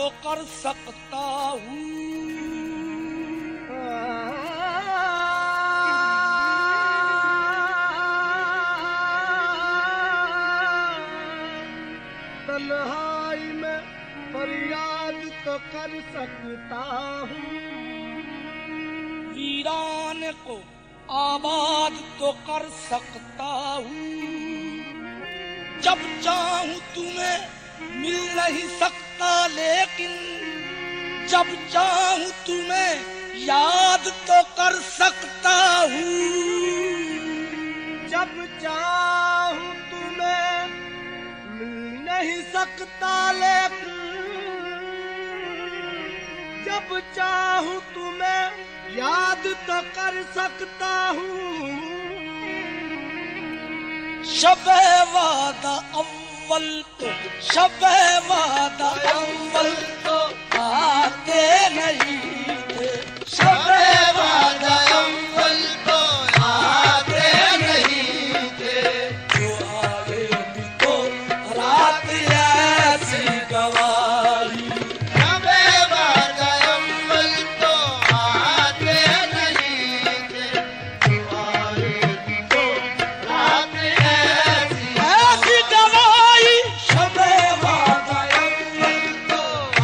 तो कर सकता हूँ। तन्हाई में फरियाद तो कर सकता हूँ। वीरान को आबाद तो कर सकता हूँ। जब चाहूं तुम्हें मिल नहीं सकता, लेकिन जब चाहूं तुम्हें याद तो कर सकता हूँ। जब चाहूं तुम्हें मिल नहीं सकता, लेकिन जब चाहूं तुम्हें याद तो कर सकता हूँ। शबे वादा अव्वल तो, शबे वादा अव्वल तो आते नहीं थे। शबे वादा अव्वल तो आते नहीं थे। जो आए भी तो रात ऐसी गवाही। शबे वादा अव्वल तो आते नहीं थे। जो आए भी तो रात ऐसी गवाही। शबे वादा अव्वल तो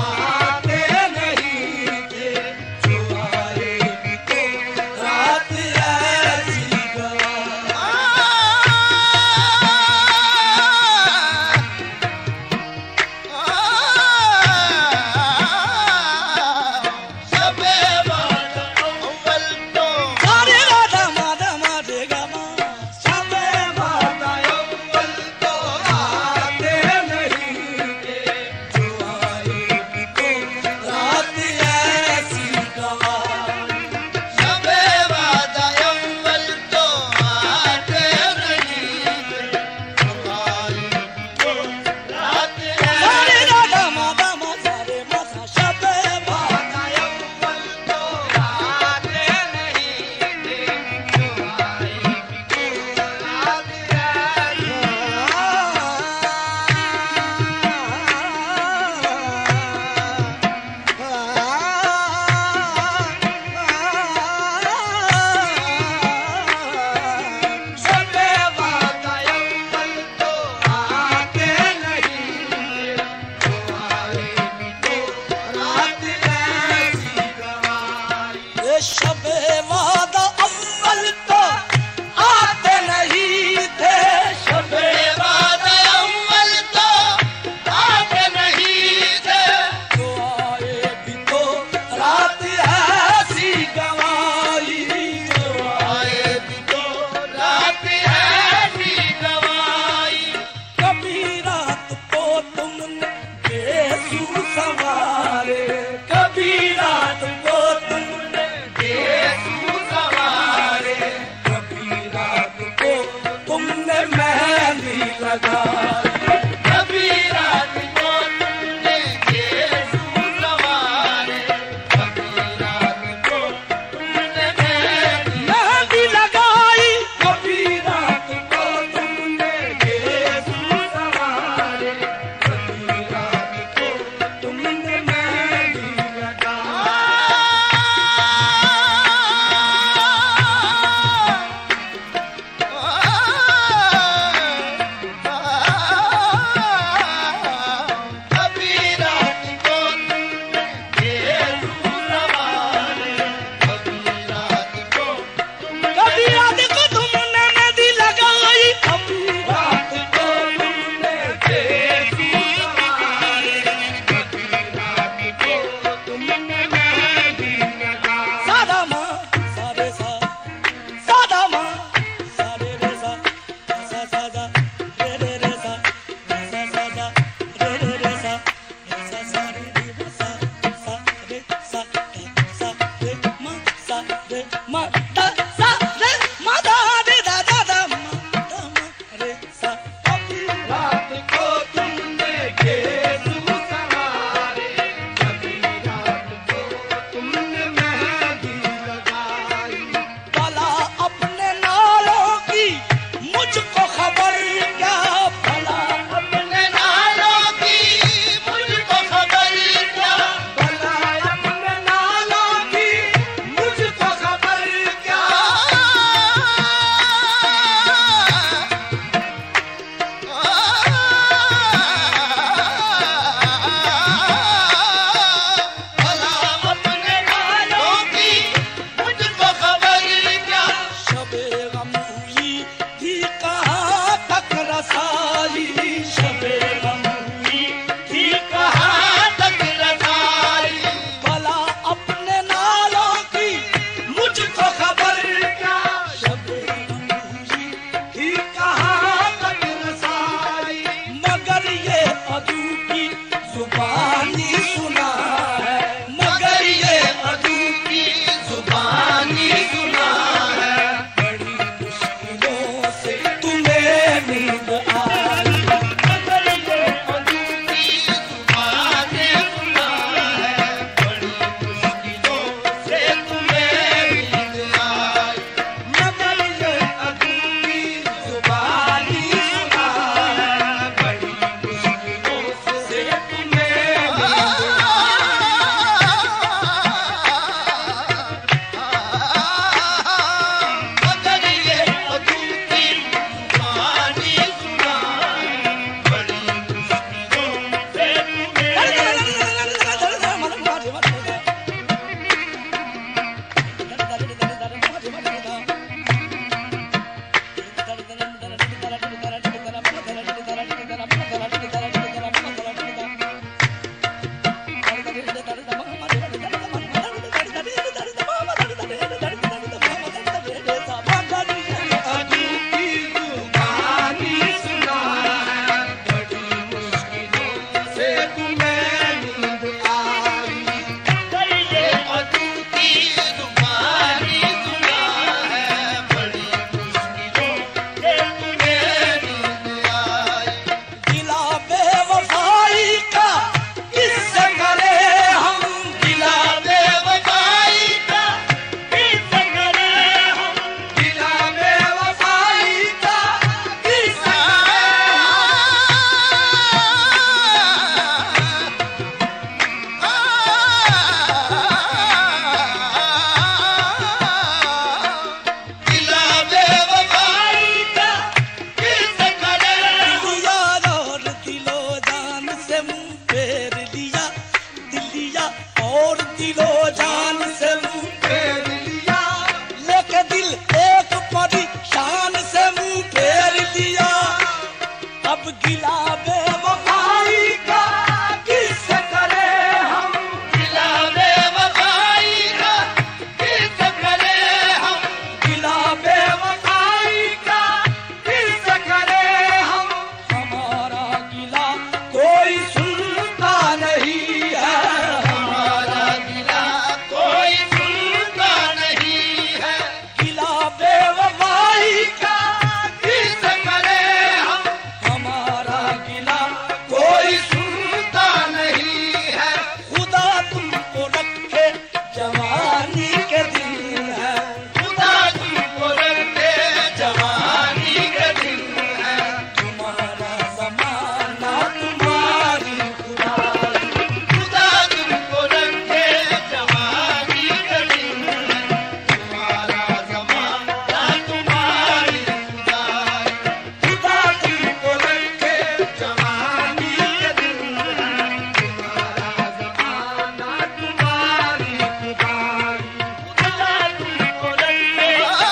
दिलो जान से मुंह फेर लिया, लेके दिल एक परेशान से मुंह फेर लिया। अब गिला बेवफाई का किससे करे हम, गिला बेवफाई का किससे करे हम, गिला बेवफाई का किससे करे हम। हमारा गिला कोई सुनता नहीं है, हमारा गिला कोई सुनता नहीं है। गिला बेवफाई का किससे करे हम, हमारा गिला कोई सुनता नहीं है। खुदा तुमको रखे जवानी के दिन है, खुदा तुमको रखे जवानी के दिन है। तुम्हारा ज़माना तुम्हारी खुदाई, खुदा तुमको रखे जवानी के दिन है। तुम्हारा ज़माना तुम्हारी खुदाई, खुदा तुमको रखे जवानी के दिन है। तुम्हारा ज़माना तुम्हारी खुदाई, खुदा तुमको रखे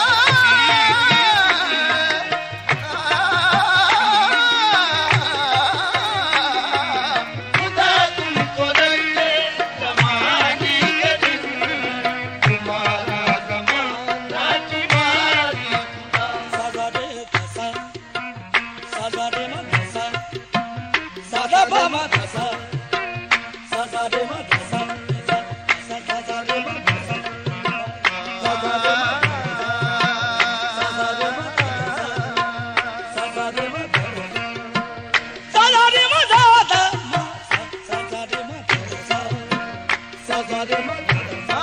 खुदा तुमको रखे जवानी के दिन है। तुम्हारा ज़माना तुम्हारी सादा रे दसा, सादा रे मा दसा, सादा बा मा दसा, सादा रे मा दसा, सादा रे मा दसा, सादा रे मा दसा, सादा रे मा दसा, सादा रे मा दसा, सादा रे मा दादा मा, सादा रे मा दसा, सादा रे मा दसा,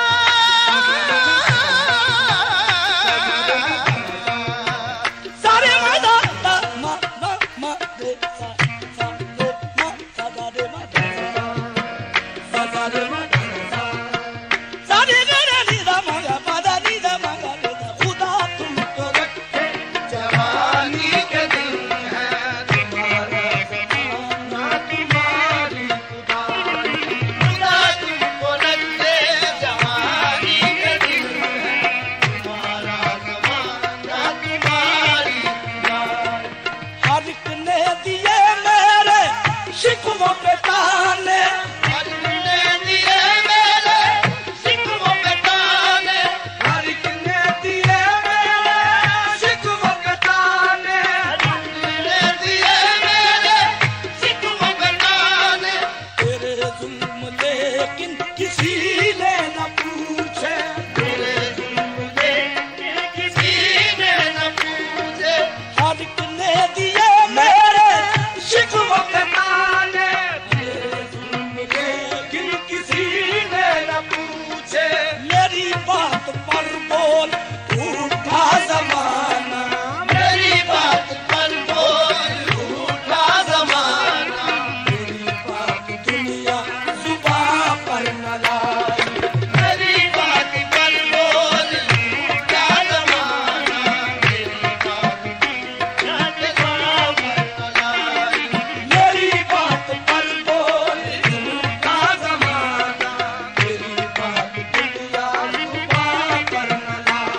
सारे मा दादा मा मा मा रे सा सा रे मा, सादा रे मा दसा, सादा रे मा दसा, सारे रे रे नी दा मा गा पा दा नी दा मा गा रे दा। खुदा तुमको रखे जवानी के दिन है। तुम्हारा ज़माना तुम्हारी खुदाई, खुदा तुमको रखे जवानी के दिन है। तुम्हारा ज़माना तुम्हारी खुदाई। हर एक ने दिए मेरे शिकवों पे ताने, हर एक ने दिए मेरे शिकवों पे ताने, हर एक ने दिए मेरे शिकवों पे ताने, हर एक ने दिए मेरे शिकवों पे ताने। तेरे जुल्म लेकिन किसी ने न पूछे, तेरे जुल्म लेकिन किसी ने न पूछे। हर एक ने दिए मेरे शिकवों पे ताने, तेरे जुल्म लेकिन किसी ने न पूछे। मेरी बात पर बोल उठा ज़माना, मेरी बात पर बोल उठा ज़माना। मेरी बात दुनिया ज़ुबान पर न लाई, मेरी बात पर बोल उठा ज़माना। मेरी बात दुनिया ज़ुबान पर न लाई, मेरी बात पर बोल उठा ज़माना। मेरी बात दुनिया ज़ुबान पर न लाई।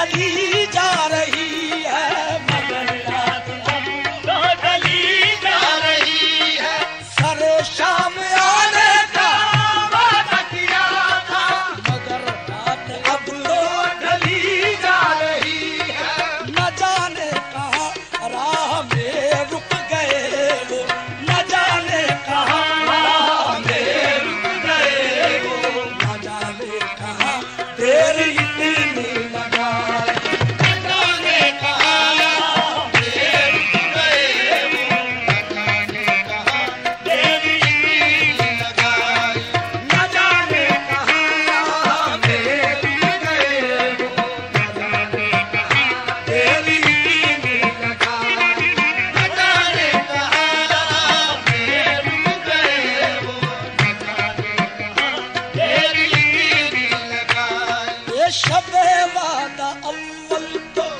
ढली जा रही है, मगर रात अब तो ढली जा रही है। सरे शाम आने का वादा किया था, मगर रात अब तो ढली जा रही है। न जाने कहाँ राह में रुक गए वो, न जाने कहाँ राह में रुक गए वो, न जाने कहाँ देर इतनी लगाई, न जाने कहाँ राह में रुक गए वो, न जाने कहाँ देर इतनी लगाई, न जाने कहाँ राह में रुक गए वो, न जाने कहाँ देर इतनी लगाई, न जाने कहाँ राह में रुक गए वो, न जाने कहाँ देर इतनी लगाई। ये शब वादा अव्वल तो